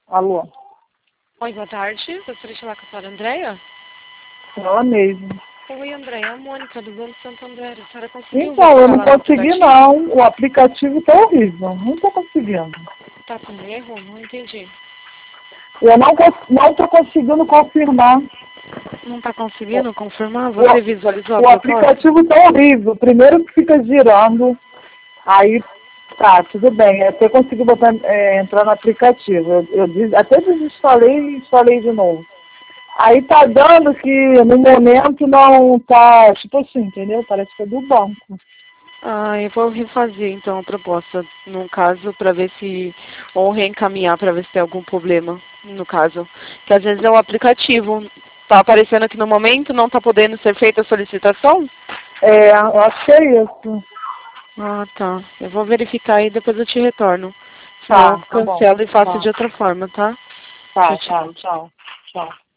Alô? Oi, boa tarde. Gostaria de falar com a senhora Andréia? Ela mesmo. Oi, Andréia. É a Mônica do Banco Santander. A senhora conseguiu Então, eu verificar não lá no consegui aplicativo? não. O aplicativo tá horrível. Não tô conseguindo. Tá com erro? Não entendi. Eu não tô conseguindo confirmar. Não tá conseguindo confirmar? O, Você visualizou a o proposta? aplicativo tá horrível. Primeiro que fica girando. Aí, tá, tudo bem. Até consegui botar, entrar no aplicativo. Até desinstalei e instalei de novo. Aí tá dando que no momento não tá, tipo assim, entendeu? Parece que é do banco. Ah, eu vou refazer então a proposta, no caso, para ver se, ou reencaminhar para ver se tem algum problema, no caso. Que às vezes é o aplicativo. Tá aparecendo aqui no momento, não tá podendo ser feita a solicitação? Eu achei isso. Ah, tá. Eu vou verificar e depois eu te retorno. Senão eu Tá bom. cancelo e faço Tá, de outra forma, tá? tá, Tchau, tchau. tá, tchau. Tchau.